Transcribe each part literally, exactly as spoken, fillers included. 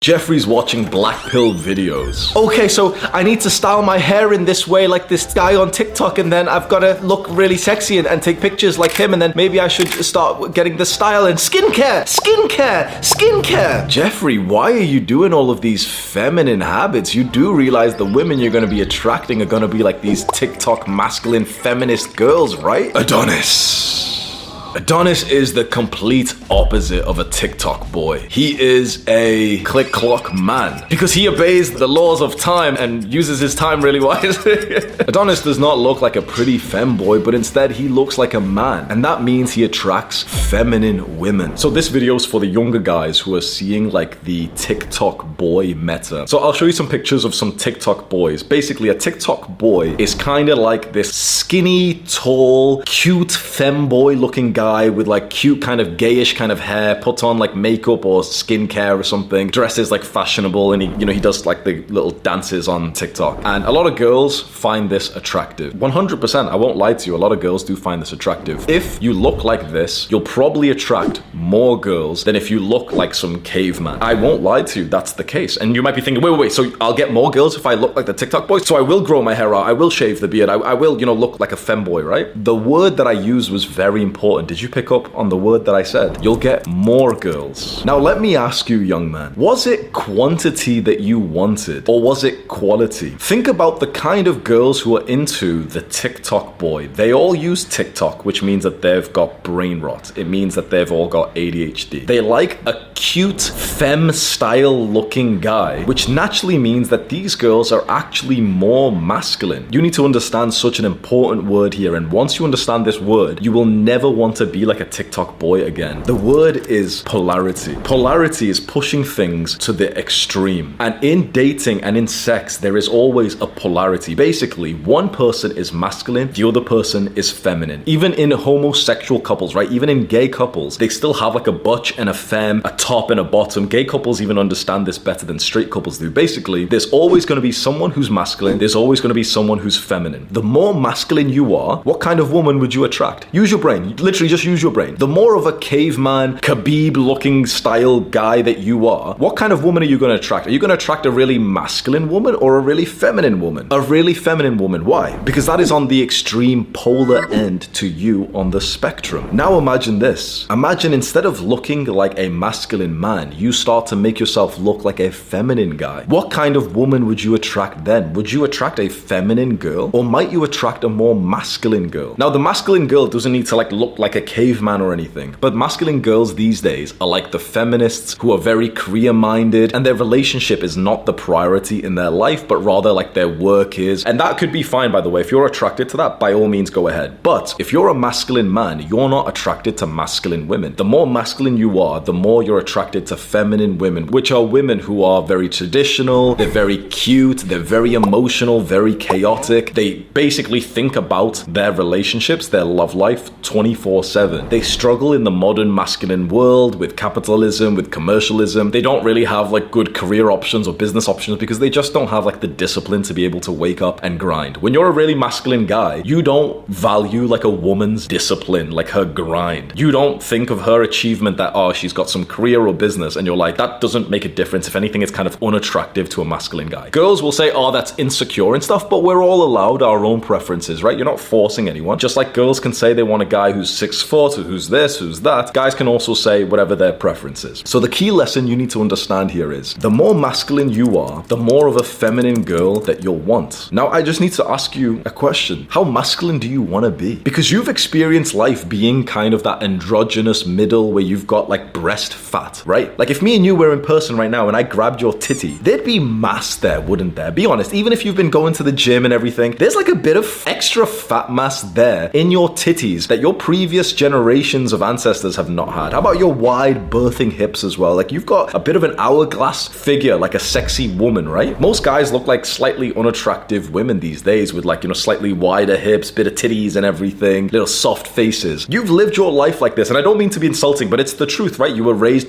Jeffrey's watching black pill videos. Okay, so I need to style my hair in this way like this guy on TikTok, and then I've got to look really sexy and, and take pictures like him, and then maybe I should start getting the style and skincare, skincare, skincare. Jeffrey, why are you doing all of these feminine habits? You do realize the women you're going to be attracting are going to be like these TikTok masculine feminist girls, right? Adonis. Adonis is the complete opposite of a TikTok boy. He is a click-clock man because he obeys the laws of time and uses his time really wisely. Adonis does not look like a pretty femboy, but instead he looks like a man, and that means he attracts feminine women. So this video is for the younger guys who are seeing like the TikTok boy meta. So I'll show you some pictures of some TikTok boys. Basically, a TikTok boy is kind of like this skinny, tall, cute femboy looking guy guy with like cute kind of gayish kind of hair, puts on like makeup or skincare or something, dresses like fashionable, and he, you know, he does like the little dances on TikTok. And a lot of girls find this attractive. one hundred percent, I won't lie to you, a lot of girls do find this attractive. If you look like this, you'll probably attract more girls than if you look like some caveman. I won't lie to you, that's the case. And you might be thinking, wait, wait, wait, so I'll get more girls if I look like the TikTok boys? So I will grow my hair out, I will shave the beard, I, I will, you know, look like a femboy, right? The word that I used was very important. Did you pick up on the word that I said? You'll get more girls. Now let me ask you, young man, was it quantity that you wanted, or was it quality? Think about the kind of girls who are into the TikTok boy. They all use TikTok, which means that they've got brain rot. It means that they've all got A D H D. They like a cute femme style looking guy, which naturally means that these girls are actually more masculine. You need to understand such an important word here, and once you understand this word, you will never want to be like a TikTok boy again. The word is polarity. Polarity is pushing things to the extreme. And in dating and in sex, there is always a polarity. Basically, one person is masculine, the other person is feminine. Even in homosexual couples, right? Even in gay couples, they still have like a butch and a femme, a top and a bottom. Gay couples even understand this better than straight couples do. Basically, there's always going to be someone who's masculine, there's always going to be someone who's feminine. The more masculine you are, what kind of woman would you attract? Use your brain. Literally just use your brain. The more of a caveman, Khabib looking style guy that you are, what kind of woman are you going to attract? Are you going to attract a really masculine woman or a really feminine woman? A really feminine woman. Why? Because that is on the extreme polar end to you on the spectrum. Now imagine this. Imagine instead of looking like a masculine man, you start to make yourself look like a feminine guy. What kind of woman would you attract then? Would you attract a feminine girl, or might you attract a more masculine girl? Now the masculine girl doesn't need to like look like a caveman or anything, but masculine girls these days are like the feminists who are very career-minded, and their relationship is not the priority in their life, but rather like their work is. And that could be fine, by the way. If you're attracted to that, by all means go ahead. But if you're a masculine man, you're not attracted to masculine women. The more masculine you are, the more you're attracted to feminine women, which are women who are very traditional, they're very cute, they're very emotional, very chaotic. They basically think about their relationships, their love life twenty-four seven. They struggle in the modern masculine world with capitalism, with commercialism. They don't really have like good career options or business options because they just don't have like the discipline to be able to wake up and grind. When you're a really masculine guy, you don't value like a woman's discipline, like her grind. You don't think of her achievement that, oh, she's got some career or business, and you're like, that doesn't make a difference. If anything, it's kind of unattractive to a masculine guy. Girls will say, oh, that's insecure and stuff, but we're all allowed our own preferences, right? You're not forcing anyone. Just like girls can say they want a guy who's six foot, who's this, who's that, guys can also say whatever their preference is. So the key lesson you need to understand here is, the more masculine you are, the more of a feminine girl that you'll want. Now, I just need to ask you a question. How masculine do you want to be? Because you've experienced life being kind of that androgynous middle where you've got like breast fat, right? Like if me and you were in person right now and I grabbed your titty, there'd be mass there, wouldn't there? Be honest, even if you've been going to the gym and everything, there's like a bit of extra fat mass there in your titties that your previous generations of ancestors have not had. How about your wide birthing hips as well? Like you've got a bit of an hourglass figure, like a sexy woman, right? Most guys look like slightly unattractive women these days with like, you know, slightly wider hips, bit of titties and everything, little soft faces. You've lived your life like this, and I don't mean to be insulting, but it's the truth, right? You were raised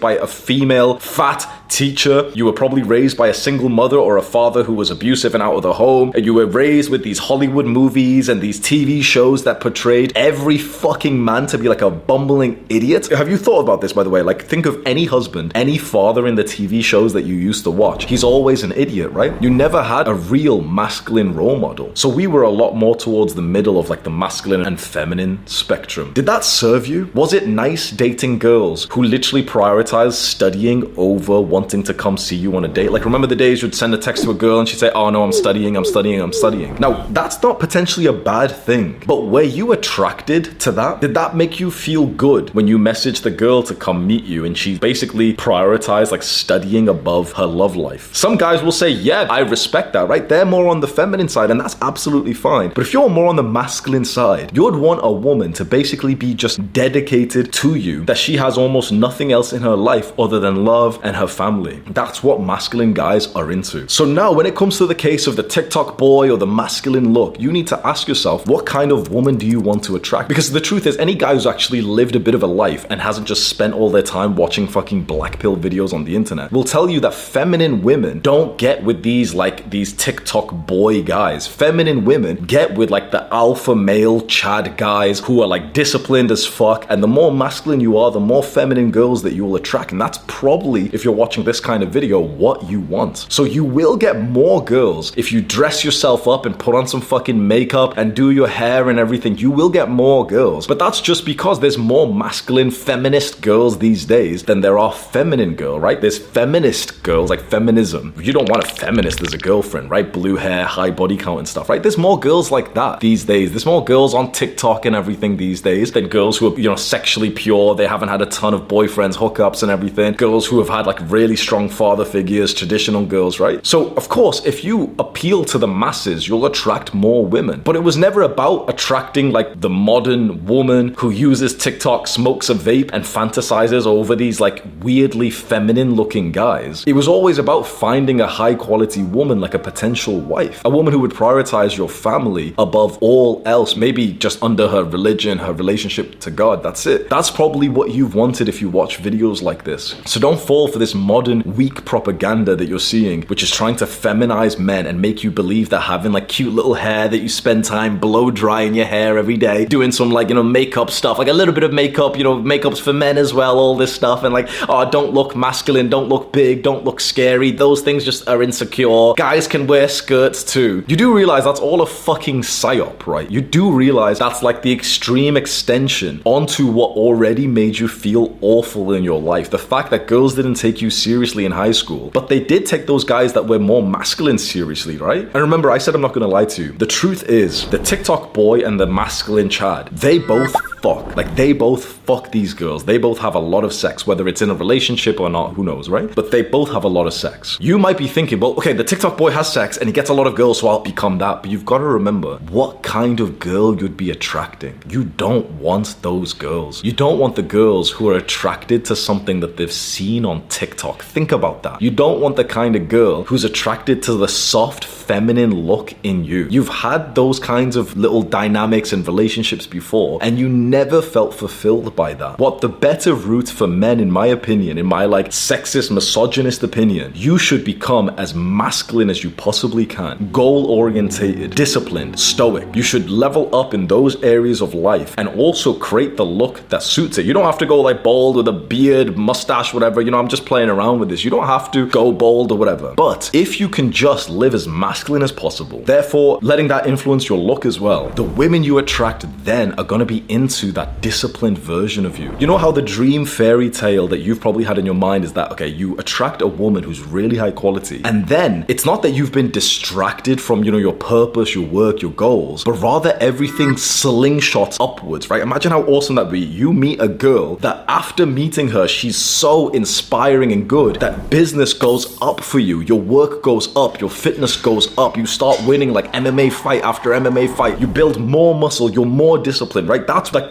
by a female fat teacher. You were probably raised by a single mother or a father who was abusive and out of the home. And you were raised with these Hollywood movies and these T V shows that portrayed every fucking man to be like a bumbling idiot. Have you thought about this, by the way? Like, think of any husband, any father in the T V shows that you used to watch. He's always an idiot, right? You never had a real masculine role model. So we were a lot more towards the middle of like the masculine and feminine spectrum. Did that serve you? Was it nice dating girls who literally prioritized studying over wanting to come see you on a date? Like, remember the days you'd send a text to a girl and she'd say, oh no, I'm studying, I'm studying, I'm studying. Now, that's not potentially a bad thing, but were you attracted to that? Did that make you feel good when you messaged the girl to come meet you and she basically prioritized like studying above her love life? Some guys will say, yeah, I respect that, right? They're more on the feminine side and that's absolutely fine. But if you're more on the masculine side, you would want a woman to basically be just dedicated to you, that she has almost nothing else in her life other than love and her family. That's what masculine guys are into. So now when it comes to the case of the TikTok boy or the masculine look, you need to ask yourself, what kind of woman do you want to attract? Because the truth is, any guy who's actually lived a bit of a life and hasn't just spent all their time watching fucking black pill videos on the internet will tell you that feminine women don't get with these like these TikTok boy guys. Feminine women get with like the alpha male Chad guys who are like disciplined as fuck, and the more masculine you are, the more feminine girls that you will attract. And that's probably, if you're watching this kind of video, what you want. So you will get more girls if you dress yourself up and put on some fucking makeup and do your hair and everything. You will get more girls, but that's just because there's more masculine feminist girls these days than there are feminine girls, right? There's feminist girls, like feminism. You don't want a feminist as a girlfriend, right? Blue hair, high body count and stuff, right? There's more girls like that these days. There's more girls on TikTok and everything these days than girls who are, you know, sexually pure. They haven't had a ton of boyfriends, hookups and everything. Girls who have had like really strong father figures, traditional girls, right? So of course, if you appeal to the masses, you'll attract more women. But it was never about attracting like the modern woman who uses TikTok, smokes a vape and fantasizes over these like weirdly feminine looking guys. It was always about finding a high quality woman, like a potential wife, a woman who would prioritize your family above all else, maybe just under her religion, her relationship to God. That's it. That's probably what you've wanted if you watch videos like this. So don't fall for this modern weak propaganda that you're seeing, which is trying to feminize men and make you believe that having like cute little hair that you spend time blow drying your hair every day, doing some like, you know, makeup stuff, like a little bit of makeup, you know, makeup's for men as well, all this stuff, and like, oh, don't look masculine, don't look big, don't look scary. Those things just are insecure. Guys can wear skirts too. You do realize that's all a fucking psyop, right? You do realize that's like the extreme extension onto what already made you feel awful in your life. The fact that girls didn't take you seriously in high school, but they did take those guys that were more masculine seriously, right? And remember, I said I'm not gonna lie to you. The truth is, the TikTok boy and the masculine Chad, they both fuck. Like, they both fuck these girls. They both have a lot of sex, whether it's in a relationship or not, who knows, right? But they both have a lot of sex. You might be thinking, well, okay, the TikTok boy has sex and he gets a lot of girls, so I'll become that. But you've got to remember what kind of girl you'd be attracting. You don't want those girls. You don't want the girls who are attracted to something that they've seen on TikTok. Think about that. You don't want the kind of girl who's attracted to the soft, feminine look in you. You've had those kinds of little dynamics and relationships before, and you never felt fulfilled by that. What the better route for men, in my opinion, in my like sexist, misogynist opinion, you should become as masculine as you possibly can. Goal-orientated, disciplined, stoic. You should level up in those areas of life and also create the look that suits it. You don't have to go like bald with a beard, mustache, whatever. You know, I'm just playing around with this. You don't have to go bald or whatever. But if you can just live as masculine as possible, therefore letting that influence your look as well, the women you attract then are going to be into that disciplined version of you. You know how the dream fairy tale that you've probably had in your mind is that, okay, you attract a woman who's really high quality, and then it's not that you've been distracted from, you know, your purpose, your work, your goals, but rather everything slingshots upwards, right? Imagine how awesome that'd be. You meet a girl that after meeting her, she's so inspiring and good that business goes up for you, your work goes up, your fitness goes up, you start winning like M M A fight after M M A fight, you build more muscle, you're more disciplined, right? That's like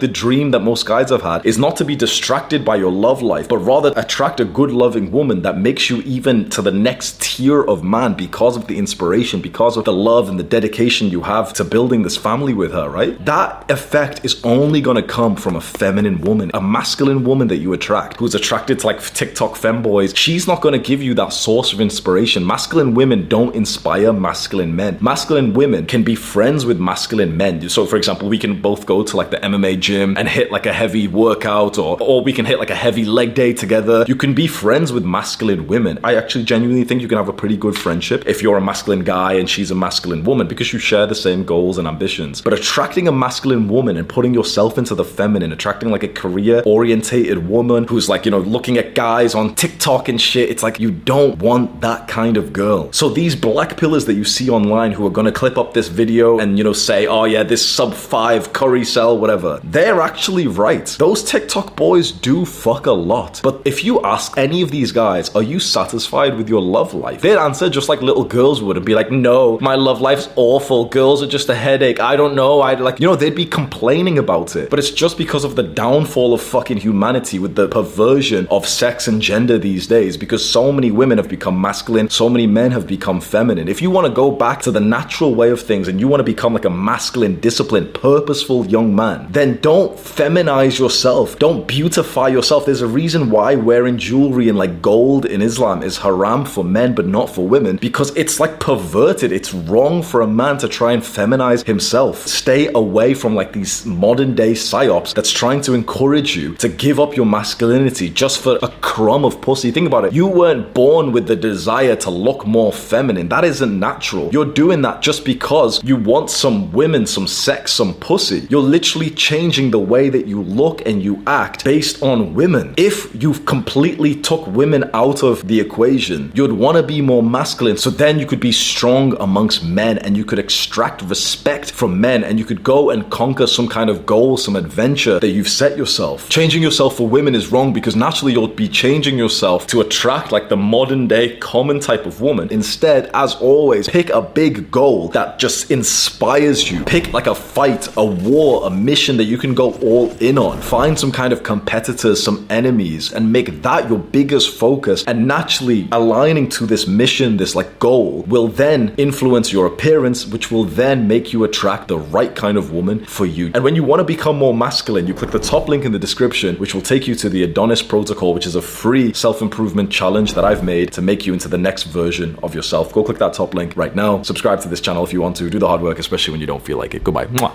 the dream that most guys have had, is not to be distracted by your love life, but rather attract a good loving woman that makes you even to the next tier of man because of the inspiration, because of the love and the dedication you have to building this family with her, right? That effect is only going to come from a feminine woman, a masculine woman that you attract, who's attracted to like TikTok femboys. She's not going to give you that source of inspiration. Masculine women don't inspire masculine men. Masculine women can be friends with masculine men. So for example, we can both go to like the M M A gym and hit like a heavy workout, or, or we can hit like a heavy leg day together. You can be friends with masculine women. I actually genuinely think you can have a pretty good friendship if you're a masculine guy and she's a masculine woman, because you share the same goals and ambitions. But attracting a masculine woman and putting yourself into the feminine, attracting like a career orientated woman who's like, you know, looking at guys on TikTok and shit, it's like you don't want that kind of girl. So these black pillars that you see online who are going to clip up this video and, you know, say, oh yeah, this sub five curry cell, whatever, they're actually right. Those TikTok boys do fuck a lot. But if you ask any of these guys, are you satisfied with your love life? They'd answer just like little girls would and be like, no, my love life's awful. Girls are just a headache. I don't know. I'd like, you know, they'd be complaining about it. But it's just because of the downfall of fucking humanity with the perversion of sex and gender these days, because so many women have become masculine, so many men have become feminine. If you want to go back to the natural way of things and you want to become like a masculine, disciplined, purposeful young man, then don't feminize yourself. Don't beautify yourself. There's a reason why wearing jewelry and like gold in Islam is haram for men but not for women, because it's like perverted. It's wrong for a man to try and feminize himself. Stay away from like these modern day psyops that's trying to encourage you to give up your masculinity just for a crumb of pussy. Think about it. You weren't born with the desire to look more feminine. That isn't natural. You're doing that just because you want some women, some sex, some pussy. You're literally changing the way that you look and you act based on women. If you've completely took women out of the equation, you'd want to be more masculine, so then you could be strong amongst men and you could extract respect from men and you could go and conquer some kind of goal, some adventure that you've set yourself. Changing yourself for women is wrong because naturally you'll be changing yourself to attract like the modern day common type of woman. Instead, as always, pick a big goal that just inspires you. Pick like a fight, a war, a mission that you can go all in on. Find some kind of competitors, some enemies, and make that your biggest focus. And naturally aligning to this mission, this like goal, will then influence your appearance, which will then make you attract the right kind of woman for you. And when you want to become more masculine, you click the top link in the description, which will take you to the Adonis Protocol, which is a free self-improvement challenge that I've made to make you into the next version of yourself. Go click that top link right now. Subscribe to this channel if you want to. Do the hard work, especially when you don't feel like it. Goodbye. Mwah.